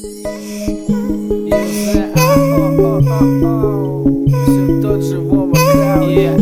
Все тот же Вова Крау.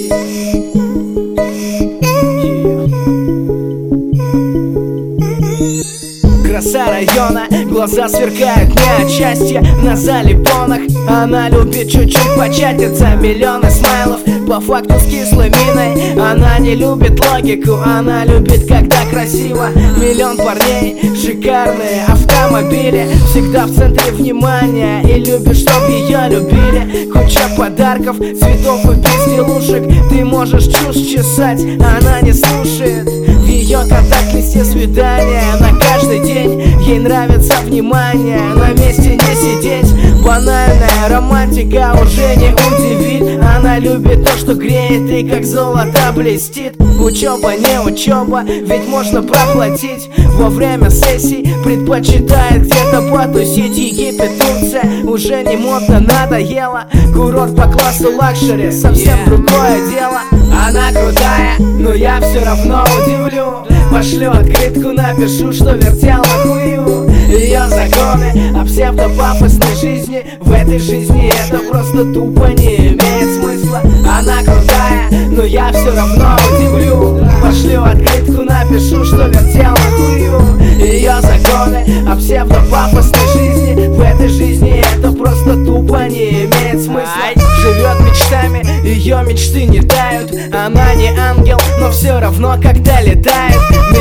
Краса района, глаза сверкают не от счастья. На залипонах она любит чуть-чуть початиться. Миллионы смайлов, по факту с кислой миной. Она не любит логику, она любит, когда красиво. Миллион парней, шикарные автомобили, всегда в центре внимания и любит, чтоб ее любили. Куча подарков, цветов и безделушек. Ты можешь чушь чесать, она не слушает. В ее контакт-листе свидания на каждый день. Ей нравится внимание, на месте не сидеть. Банальная романтика уже не удивит. Она любит то, что греет и как золото блестит. Учеба не учеба, ведь можно проплатить. Во время сессий предпочитает где-то потусить. Египет, Турция уже не модно, надоело. Курорт по классу лакшери, совсем другое дело. Она крутая, но я все равно удивлю. Пошлю открытку, напишу, что вертела хую. Ее законы о псевдопафосной жизни в этой жизни это просто тупо не имеет смысла. Она крутая, но я все равно удивлю. Пошлю открытку, напишу, что вертела хую. Ее законы о псевдопафосной жизни в этой жизни это просто тупо не имеет смысла. Живет мечтами, ее мечты не тают. Она не ангел, но все равно когда летает.